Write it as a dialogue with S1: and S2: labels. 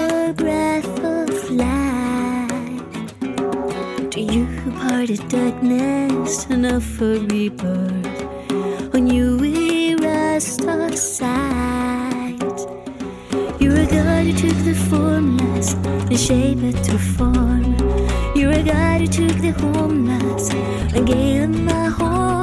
S1: your breath of life. To you who parted darkness and offer rebirth. On you we rest our sight. You're a God who took the formless and shaped it to form. You're a God who took the homeless and gave them a home.